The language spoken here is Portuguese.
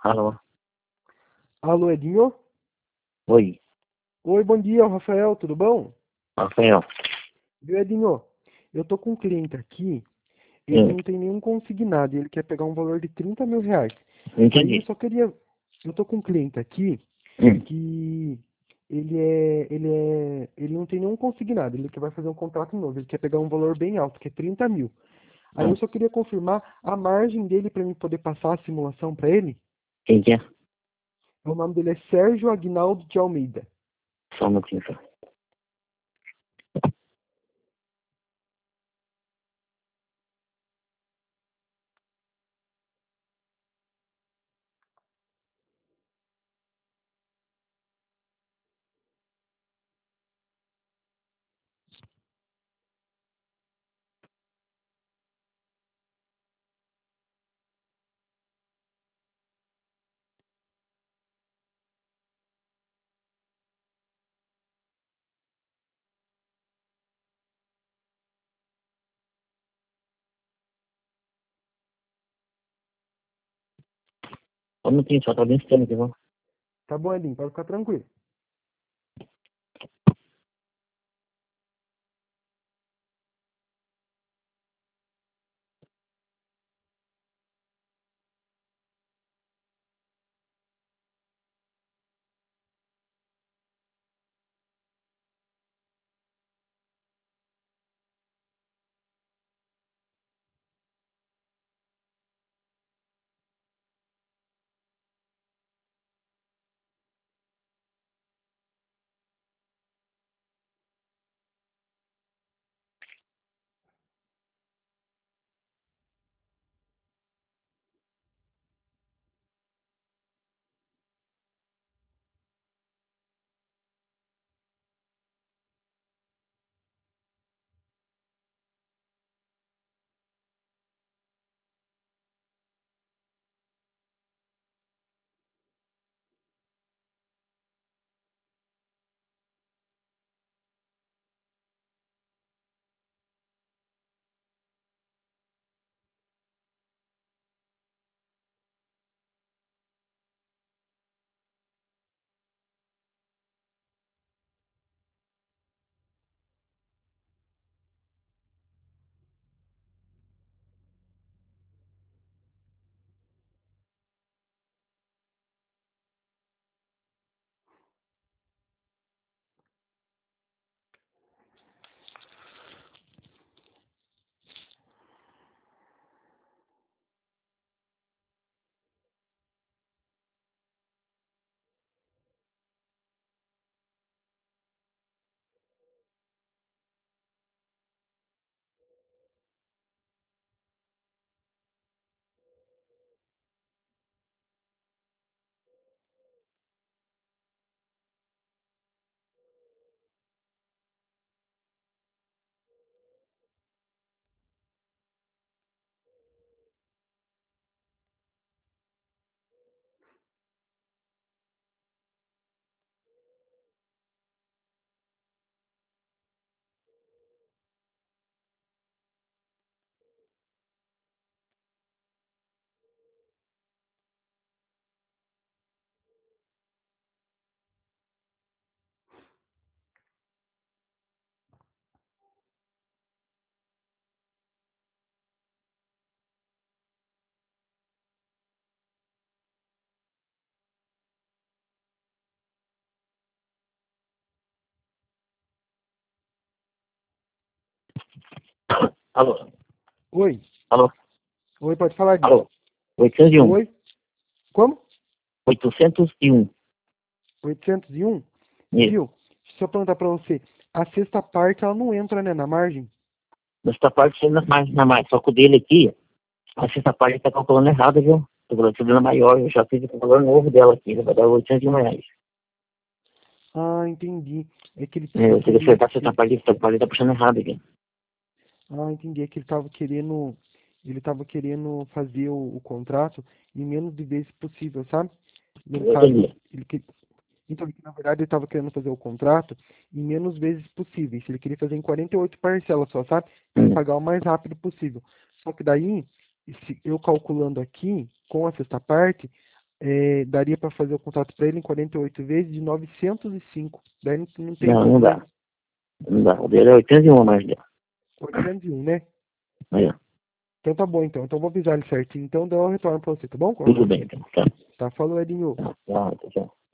Alô? Alô, Edinho? Oi, Oi, bom dia, Rafael, tudo bom? Rafael. Viu, Edinho? Eu tô com um cliente aqui, ele Sim, não tem nenhum consignado, ele quer pegar um valor de 30 mil reais. Daí eu entendi. só queria. Eu tô com um cliente aqui Hum, que ele não tem nenhum consignado, ele que vai fazer um contrato novo, ele quer pegar um valor bem alto, que é 30 mil. Aí eu hum. só queria confirmar a margem dele para mim poder passar a simulação para ele. Quem que é? O nome dele é Sérgio Aguinaldo de Almeida. Só um minutinho, só. Só um minutinho, só tá bem estranho aqui, vamos. Tá bom, Edinho, pode ficar tranquilo. Alô? Oi, Alô? oi, pode falar, Edinho. Alô? 801. Oi, como? 801. 801? Isso. Viu? Deixa eu perguntar pra você. A sexta parte, ela não entra, né, na margem? Nessa parte, você na mais. Só que o dele aqui, a sexta parte tá calculando errado, viu? Tô calculando maior, eu já fiz o valor novo dela aqui, vai dar 801 reais. Ah, entendi. É que ele, Eu tenho que acertar a sexta ele... parte, a sexta parte tá puxando errado aqui. Ah, entendi. É que ele tava querendo fazer o contrato em menos de vezes possível, sabe? No Eu caso, entendi. então, na verdade, ele tava querendo fazer o contrato em menos vezes possíveis. Ele queria fazer em 48 parcelas só, sabe? Para ele Hum. pagar o mais rápido possível. Só que daí, eu calculando aqui, com a sexta parte, daria para fazer o contrato para ele em 48 vezes de 905. Daí não tem Não, não problema. dá. Não dá. O dele é 81 a mais dele. 801, né? Aí, ó. Então tá bom, então. Então vou avisar ele certinho. Então daí eu retorno pra você, tá bom? Tudo bem, então. Tá. Tá, falou, Edinho. Tá, tá, tchau.